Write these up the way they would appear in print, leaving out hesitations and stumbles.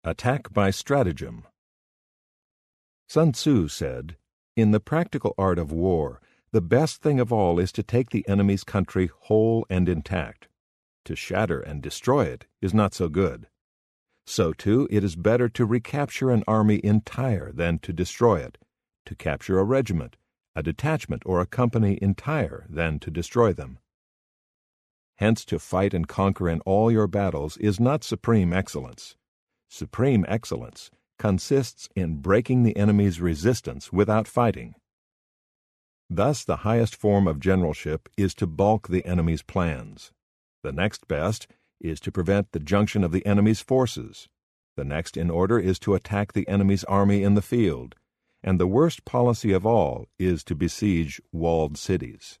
Attack by stratagem. Sun Tzu said, "In the practical art of war, the best thing of all is to take the enemy's country whole and intact. To shatter and destroy it is not so good. So, too, it is better to recapture an army entire than to destroy it, to capture a regiment, a detachment, or a company entire than to destroy them. Hence, to fight and conquer in all your battles is not supreme excellence. Supreme excellence consists in breaking the enemy's resistance without fighting. Thus, the highest form of generalship is to balk the enemy's plans. The next best is to prevent the junction of the enemy's forces. The next in order is to attack the enemy's army in the field. And the worst policy of all is to besiege walled cities.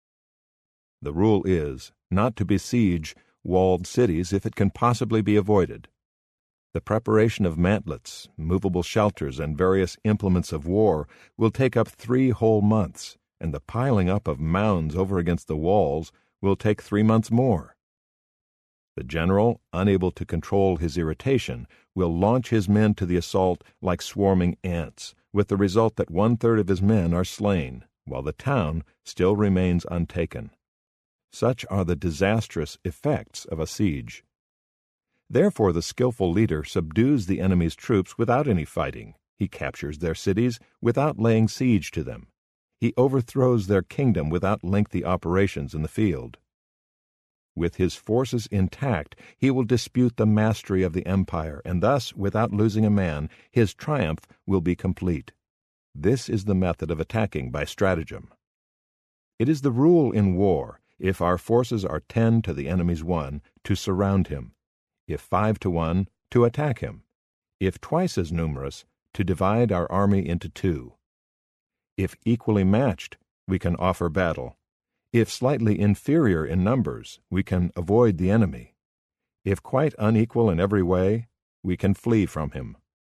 The rule is not to besiege walled cities if it can possibly be avoided. The preparation of mantlets, movable shelters, and various implements of war will take up 3 whole months, and the piling up of mounds over against the walls will take 3 months more. The general, unable to control his irritation, will launch his men to the assault like swarming ants, with the result that 1/3 of his men are slain, while the town still remains untaken. Such are the disastrous effects of a siege. Therefore, the skillful leader subdues the enemy's troops without any fighting. He captures their cities without laying siege to them. He overthrows their kingdom without lengthy operations in the field. With his forces intact, he will dispute the mastery of the empire, and thus, without losing a man, his triumph will be complete. This is the method of attacking by stratagem. It is the rule in war, if our forces are 10 to the enemy's 1, to surround him; if 5 to 1, to attack him; if twice as numerous, to divide our army into 2. If equally matched, we can offer battle. If slightly inferior in numbers, we can avoid the enemy. If quite unequal in every way, we can flee from him.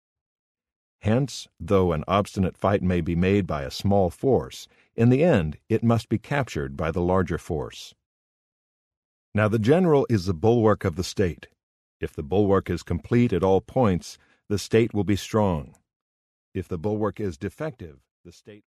Hence, though an obstinate fight may be made by a small force, in the end it must be captured by the larger force. Now the general is the bulwark of the state. If the bulwark is complete at all points, the state will be strong. If the bulwark is defective, the state